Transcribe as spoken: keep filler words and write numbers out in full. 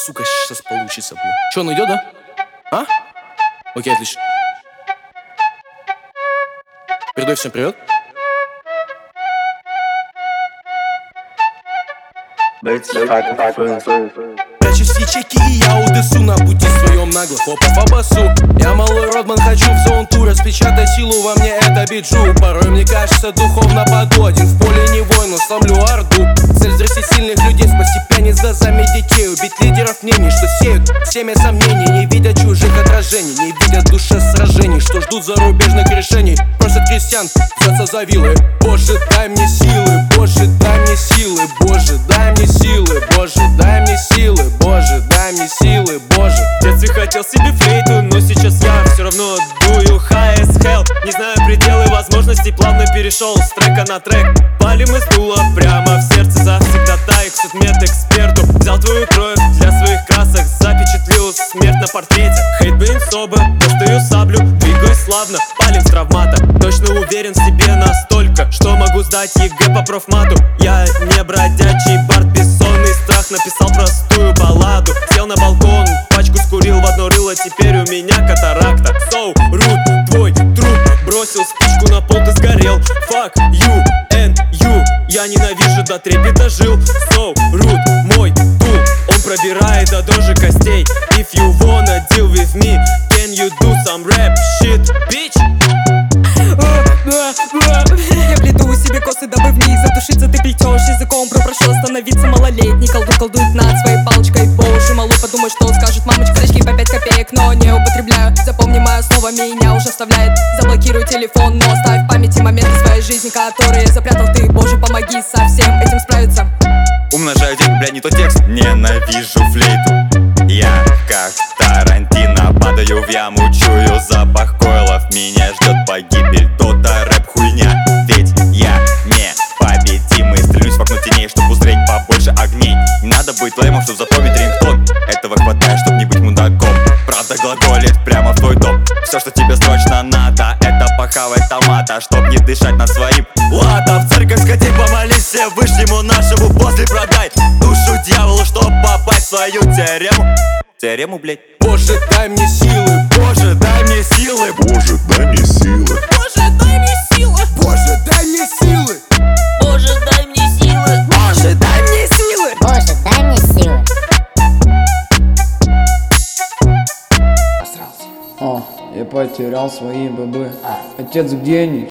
сука, сейчас получится, блин. Че, он идет, да? А? Окей, отлично. Передаю всем привет. Прячусь в ячейке и я удесу на пути своем нагло хлопав обосу. Я малой Родман, хочу в зон тур, распечатай силу во мне, это биджу. Порой мне кажется духовно подводен, в поле не воин, но сломлю орду. Цель здрасти сильных людей, спасти пьяниц глазами детей, убить лидеров мнений, что сеют семя сомнений, не видят чужих отражений, не видят душе сражений, что ждут зарубежных решений. Просят крестьян взяться за вилы. Боже, дай мне силы, Боже, дай мне силы, Боже, дай мне силы, Боже, дай мне силы, Боже, дай мне силы, Боже. В детстве хотел себе флейту, но сейчас я все равно дую high as hell. Не знаю пределы возможностей, плавно перешел с трека на трек. Палим из дула прямо в сердце, завсегдатай к судмедэксперту. Взял твою кровь для своих красок, запечатлил смерть на портрете. Хейт блин соба, достаю саблю, двигаюсь славно, палим с травмата. Точно уверен в себе настолько, что могу сдать ЕГЭ по профмату. Я не бродячий бард, бессонный страх, написал простую балладу. Сел на балкон, пачку скурил в одно рыло, теперь у меня катаракта. So rude, твой труп, бросил спичку на пол, ты сгорел. Fuck you and you, я ненавижу до трепета жил. So rude, мой тул, он пробирает до дрожи костей. If you wanna deal with me, can you do some rap shit, bitch? Я плету себе косы, дабы в них задушиться. Ты плетешь языком, попрошу остановиться. Малолетний колдун колдует над своей палочкой по уши. Малой, подумай, что скажет мамочка. Точки по пять копеек, но не употребляю. Запомни мое слово, меня уже оставляет. Заблокируй телефон, но оставь в памяти моменты своей жизни, которые запрятал ты. Боже, помоги со всем этим справиться. Умножаю деньги, бля, не тот текст. Ненавижу флейту. Я, как Тарантино, падаю в яму, чую запах койлов. Меня ждет погибель, то-то рэп хуйня. Ведь я непобедимый. Стрелюсь в окно теней, чтобы узреть побольше огней. Не надо быть леймом, чтобы запомнить рингтон. Этого хватает, чтобы не быть мудаком. Правда глаголит прямо в твой дом. Все, что тебе срочно надо, это похавать томата, чтоб не дышать над своим ладом. В церковь сходи, помолись Всевышнему нашему, после продай душу дьяволу, чтоб попасть в свою теорему. Теорему, блять. Боже, дай мне силы, Боже, дай мне силы, Боже, дай мне силы, Боже, дай мне силы, Боже, дай мне силы, Боже, дай мне силы, Боже, дай мне силы. Боже, дай мне силы. О, я потерял свои бобы. Отец, где они?